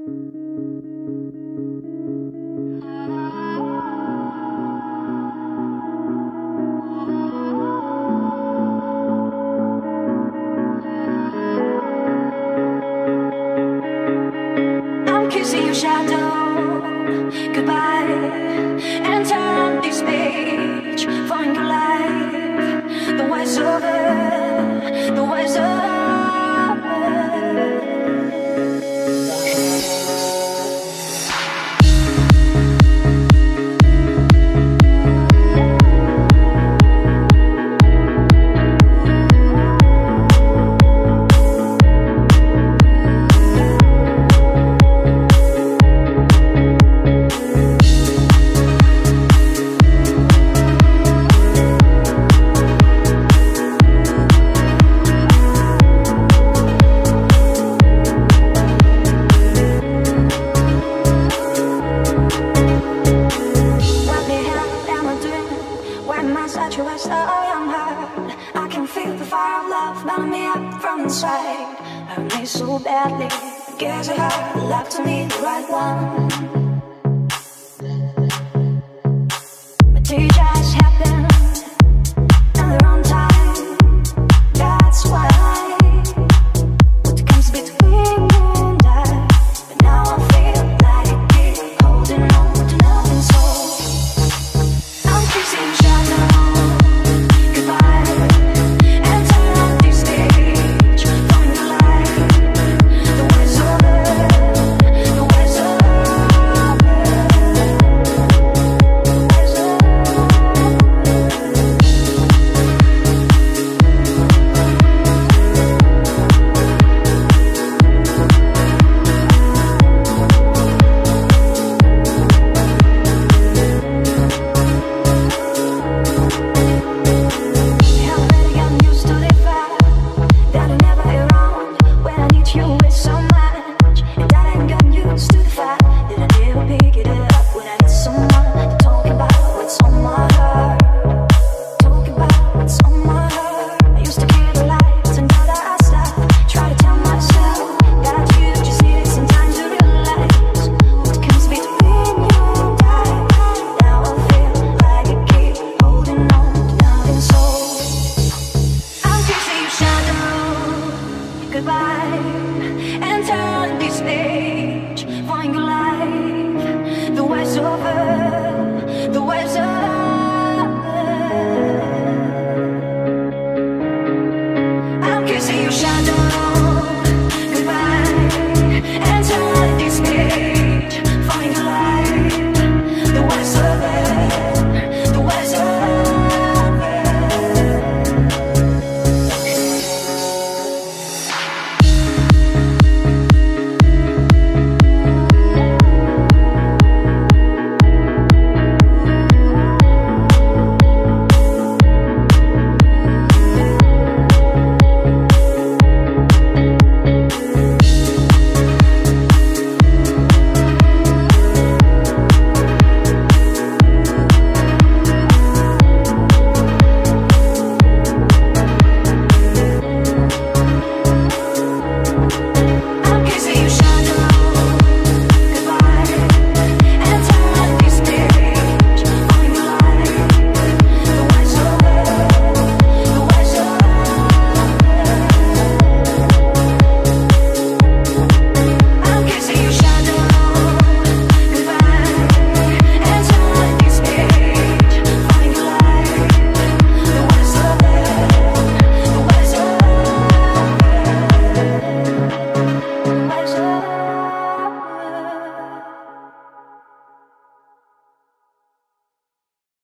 I'm kissing your shadow goodbye, and turn this page for your life. The wise over, the wise over. I can feel the fire of love burning me up from inside. Hurt me so badly, guess I had love to me, the right one. My teacher